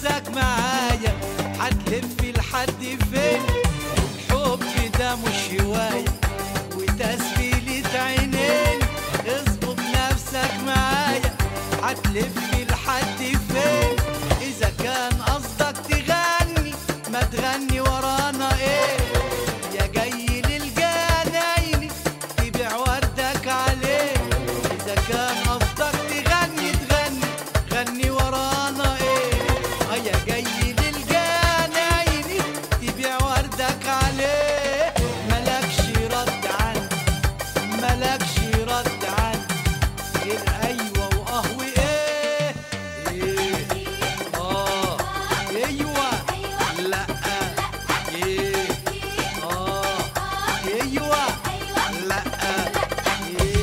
نفسك معايا هتلف لحد فين؟ الحب ده مش هواية وتسبيلة عينين. اظبط نفسك معايا هتلف لحد فين؟ إذا كان قصدك تغني ما تغني ورانا ايه؟ يا جاي للجنايني تبيع وردك عليه. إذا كان قصدك تغني غني ورانا ايه؟ يا جاي للجنايني تبيع وردك عليه. ملكش رد عني ملكش رد عني غير ايوه واه وايه؟ ايه ايوه لا ايه ايوه لا ايه.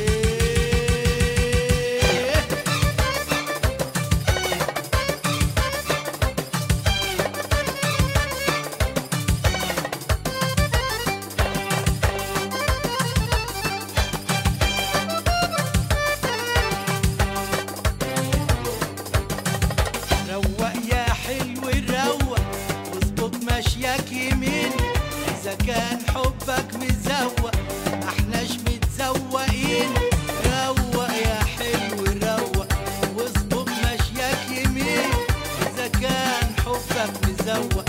روق يا حلو روق واظبط ماشيك يمين. إذا كان حبك مزوق احناش متزوقين. روق يا حلو روق واظبط ماشيك يمين. إذا كان حبك مزوق